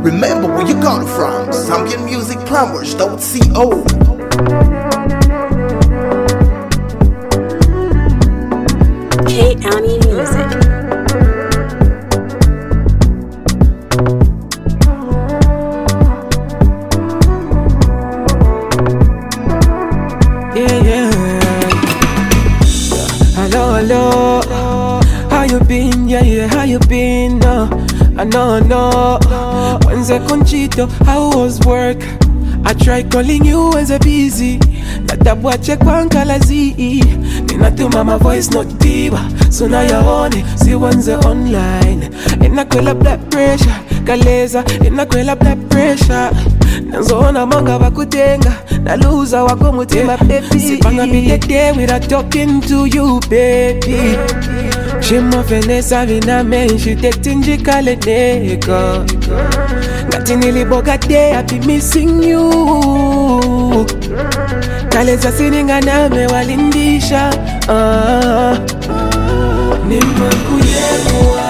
Remember where you got it from. Zambian Music Plumbers.co. K-Ami Music. Hello, how you been? Yeah, how you been? I know. When's Conchito, how was work? I tried calling you when you're busy. Natabwa check wankalazi. Ninatuma my voice not diva. So now you're on it, see when's online. And I call up that pressure. Kaleza, and I call up that pressure. Nanzona manga wakutenga. Na loser wako mutima baby. Sipanga be there without talking to you baby. Shimo Vanessa vina menshi tetinji kale neka. Ngati niliboga day I be missing you. Kaleza sininga name walindisha. Nimakuyemwa.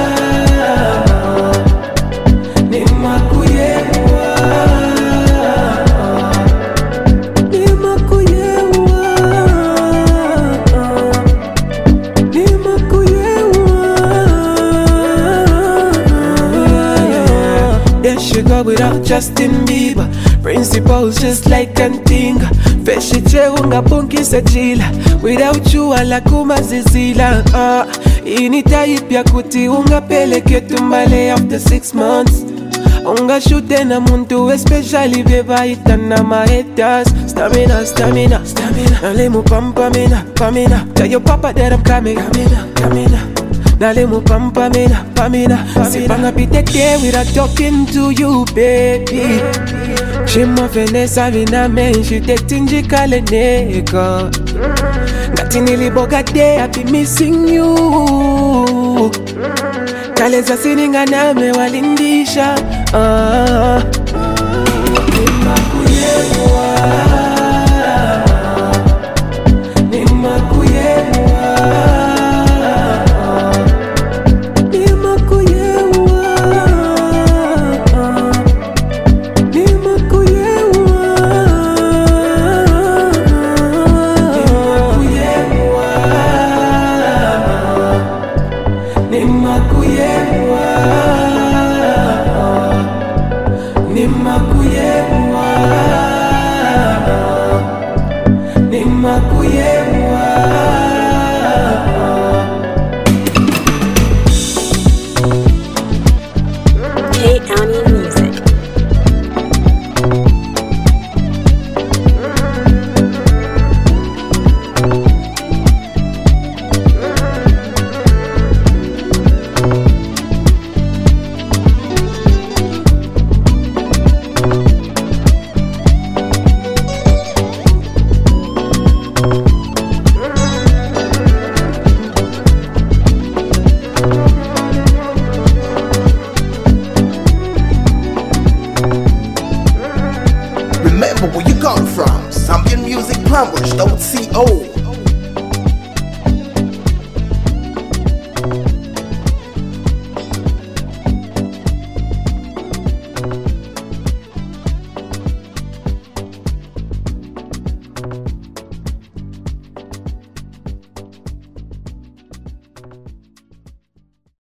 She go without Justin Bieber. Principles just like Kantinga. Feshiche unga punki sajila. Without you ala kuma zizila. Ini type ya kuti unga peleke tumbale after 6 months. Unga shute na muntu especially beba itana maetas. Stamina. Nalimu pamina. Tell your papa that I'm coming. Nalimu pamina. Sipanga pite there without talking to you, baby. Shimo Vanessa vina menshi tetinji kale neka. Ngati niliboga day I be missing you. Kaleza sininga name walindisha. K-Ami Music. Remember where you got it from. Zambian Music Plumbers.co.